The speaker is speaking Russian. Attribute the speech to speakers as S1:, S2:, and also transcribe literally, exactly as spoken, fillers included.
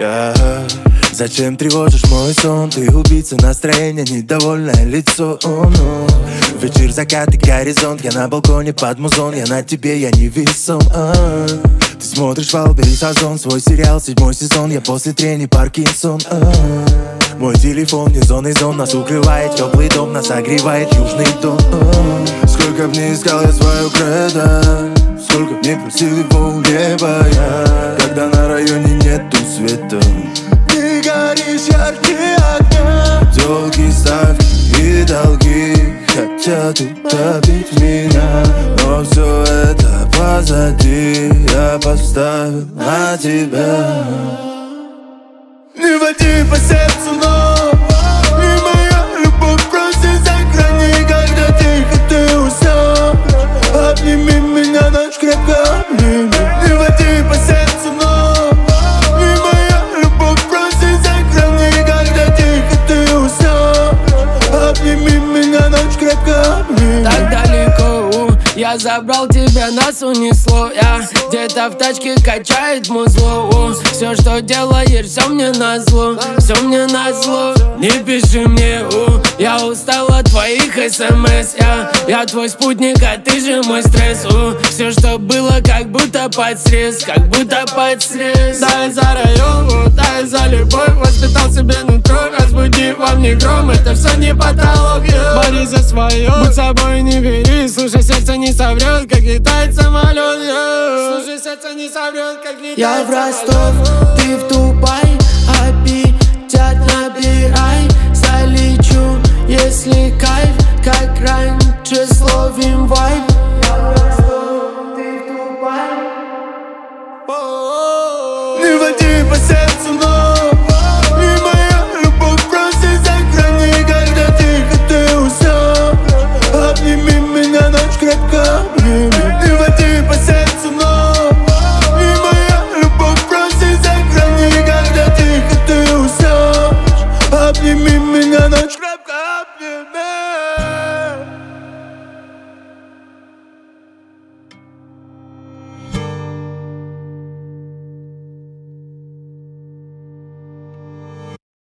S1: yeah. Зачем тревожишь мой сон? Ты убийца настроения, недовольное лицо, oh, no. Вечер, закат и горизонт, я на балконе под музон. Я на тебе, я не весом, а. Ты смотришь Валберис Озон, свой сериал, седьмой сезон. Я после трения Паркинсон, а. Мой телефон не зон и зон, нас укрывает теплый дом, нас согревает южный дом, а. Сколько б не искал я свою кредо, сколько б не просил его у неба я, когда на районе нету света. Ты горишь яркие огня, долги, ставки и долги хотят утопить меня, но все это позади, я поставил на тебя. Не води по сердцу, но не моя любовь, просто сохрани, когда тихо ты уснешь. Обними меня, ночь крепко обними. Не води по сердцу, но не моя любовь, просто сохрани, когда тихо ты уснешь. Обними меня, ночь крепко обними.
S2: Так далеко, я забрал тебя, нас унесло. Я где-то в тачке качает музло. Все, что делаешь, все мне назло, все мне назло. Не пиши мне, у, я устал от твоих смс. Я, я твой спутник, а ты же мой стресс. у. Все, что было, как будто под срез, как будто под срез. Дай за район, дай за любовь. Воспитал себе нутро, разбуди во мне гром. Это все не потолок, yeah. Борись за свое, будь собой, не бери. Слушай, сердце не соврет, как летает самолет, yeah. Слушай, сердце не соврет, как летает.
S3: Я в Ростов, ты в Ту.